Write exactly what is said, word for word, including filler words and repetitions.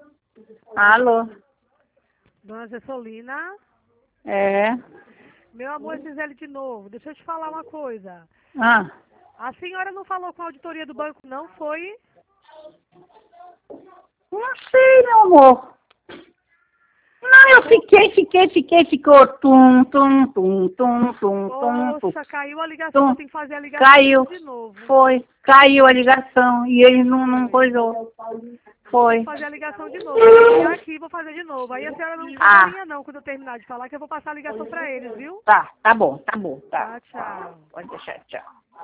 Alô? Dona Gessolina? É? Meu amor, é Gisele de novo. Deixa eu te falar uma coisa. Ah, A senhora não falou com a auditoria do banco, não foi? não sei, meu amor. Não, eu fiquei, fiquei, fiquei, ficou tum, tum, tum, tum, tum, tum, tum. Poxa, caiu a ligação, tum. eu tenho que fazer a ligação Caiu, de novo. foi, caiu a ligação e ele não, não coisou. Foi. Vou fazer a ligação de novo. Eu vou ligar aqui e vou fazer de novo. Aí a senhora não sai da Ah, linha não, quando eu terminar de falar, que eu vou passar a ligação pra eles, viu? tá, tá bom, tá bom, tá. Tchau, tchau. Pode deixar, tchau.